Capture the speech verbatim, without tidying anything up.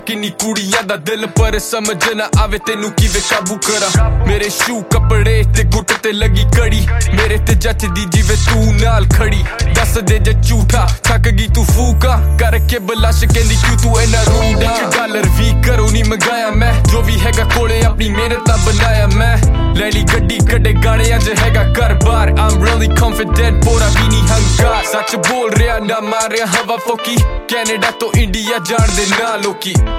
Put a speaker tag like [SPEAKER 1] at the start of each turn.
[SPEAKER 1] किन्नी कुड़ियां दा दिल पर समझ ना आवे तेनू किवे काबू करा मेरे शू कपड़े ते गुट ते लगी कड़ी मेरे ते जचदी जिवे तू नाल खड़ी दस दे जे झूठा थक गई तू फूका करके बलश कहंदी क्यों तू इन्ना रूडा डॉलर भी करो नहीं मंगाया मैं जो भी हैगा कोले अपनी मेहनत दा बनाया मैं लैली गड्डी कड्डे गाने अज हैगा घर बार I'm really confident बोरा भी नहीं हंकार सच बोल रहा ना मार रहा हवा फोकी कैनेडा तो इंडिया जान दे ना लोकी